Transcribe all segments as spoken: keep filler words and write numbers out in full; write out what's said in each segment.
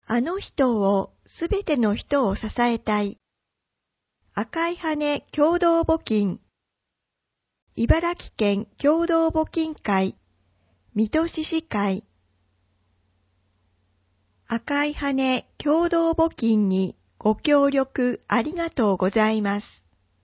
あの人をすべての人を支えたい。赤い羽共同募金。茨城県共同募金会、水戸市市会。赤い羽共同募金にご協力ありがとうございます。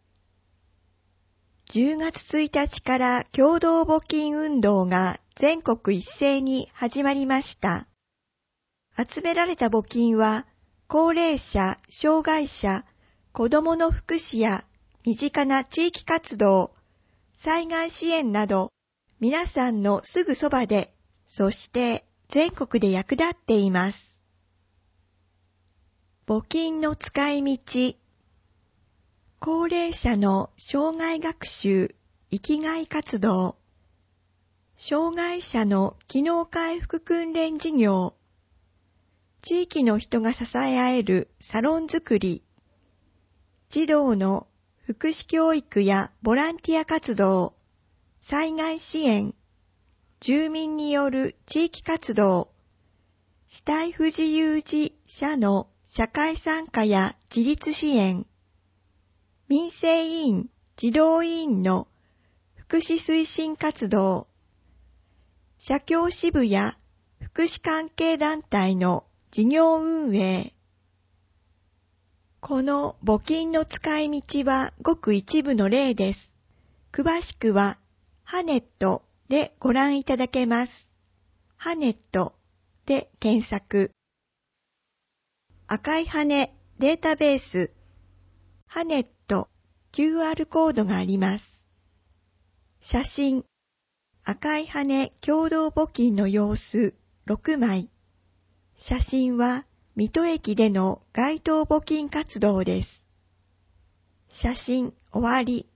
じゅうがつついたちから共同募金運動が全国一斉に始まりました。集められた募金は、高齢者、障害者、子どもの福祉や身近な地域活動、災害支援など、皆さんのすぐそばで、そして全国で役立っています。募金の使い道。高齢者の生涯学習、生きがい活動。障害者の機能回復訓練事業。地域の人が支え合えるサロン作り。児童の福祉教育やボランティア活動。災害支援。住民による地域活動。肢体不自由児者の社会参加や自立支援。民生委員、児童委員の福祉推進活動。社協支部や福祉関係団体の事業運営。この募金の使い道はごく一部の例です。詳しくはハネットでご覧いただけます。ハネットで検索。赤い羽データベース。ハネット キューアール コードがあります。写真。赤い羽共同募金の様子ろくまい。写真は水戸駅での街頭募金活動です。写真終わり。